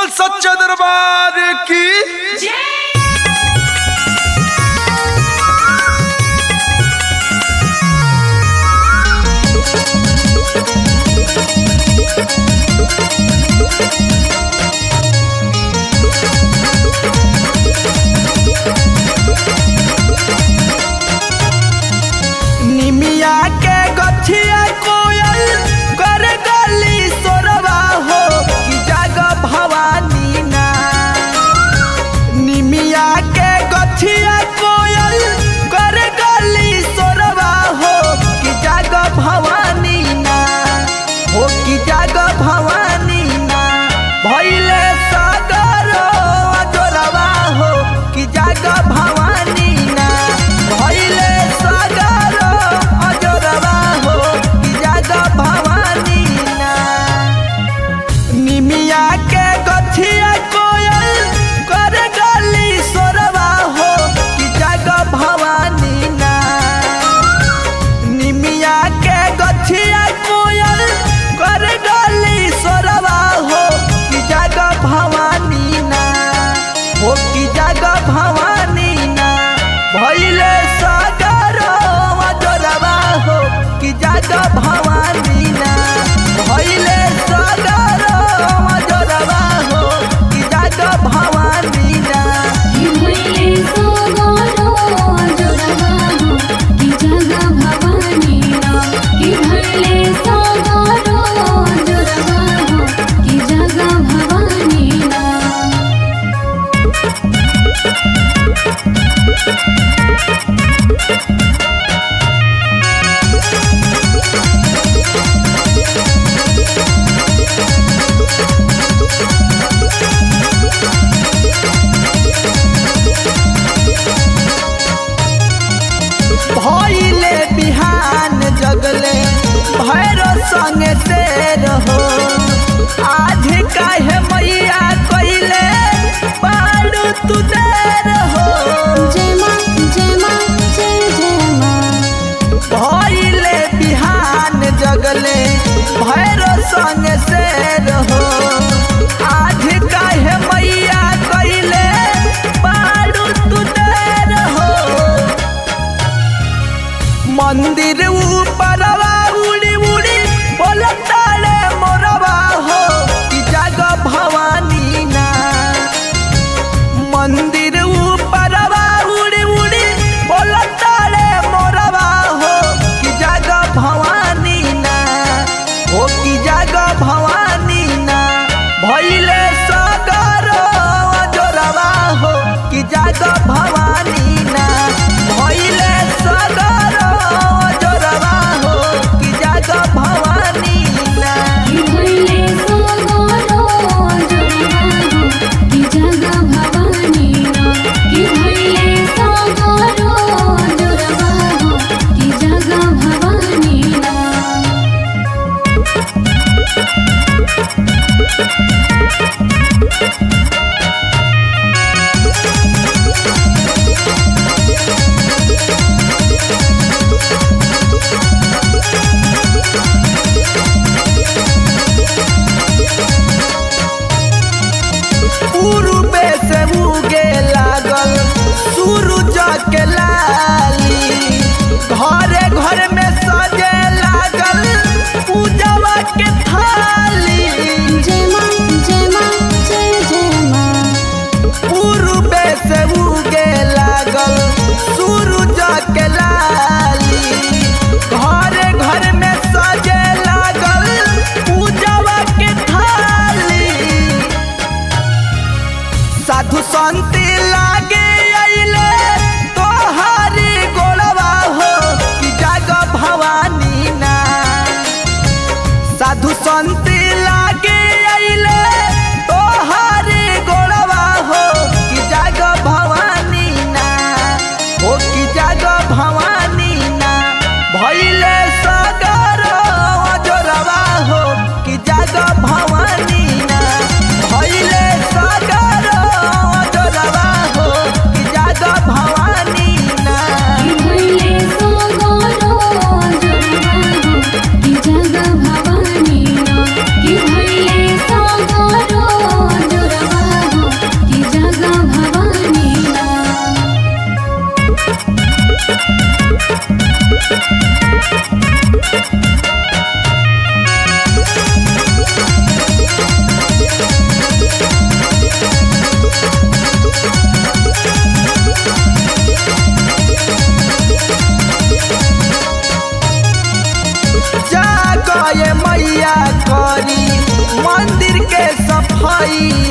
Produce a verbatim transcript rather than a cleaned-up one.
सच्चा दरबार की निमिया के गछिया कोयल कर गली सोरवा हो कि जाग भवानी ना। निमिया के गछिया कोयल कर गली सोरवा हो कि जाग भवानी ना हो कि जाग भवानी ना। भइले सागर अजोरवा हो कि जाग भवानी ना। भइले सागर अजोरवा हो कि जाग भवानी ना। निमिया के गछिया कोयल कर गली सोरवा हो कि जाग भवानी ना। निमिया के गछिया कोयल कर गली सोरवा हो कि जाग भवानी ना हो कि जाग भवानी ना। भइले सागर अजोरवा हो कि जाग भवानी ना। भइले सागर अजोरवा हो कि जाग भवानी ना। भइले सागर अजोरवा हो कि जाग भवानी ना। कि भइले सागर अजोरवा हो कि जाग भवानी ना। भइले बिहान जगले भैरो संगे शेर हो। आज काहे मैया कइले बारू तू देर हो। जय माँ जय माँ जय जय माँ। भइले बिहान जगले भैरो संगे शेर हो। आज काहे मैया कइले बारू तू देर हो। मंदिर ऊपरवा उड़ी उड़ी बोलताले मोरवा हो कि जाग भवानी ना। मंदिर ऊपरवा उड़ी उड़ी बोलताले मोरवा हो कि जाग भवानी ना हो कि जाग भवानी ना। भइले सागर अजोरवा हो कि जाग भवानी ना। भइले सागर अजोरवा हो कि जाग भवानी ना। कि भइले सागर अजोरवा हो कि जाग भवानी ना। कि भइले सागर अजोरवा हो कि जाग भवानी ना। पूर्वे से उगे लागल सूरज के लाली। घरे घर में सजे लागल पूजवा के थाली। जय माँ जय माँ जय जय माँ। पूर्वे से उगे लागल सूरज के लाली। घरे घर में सजे लागल पूजवा के थाली। साधु संत लागे अइले तोहर भैया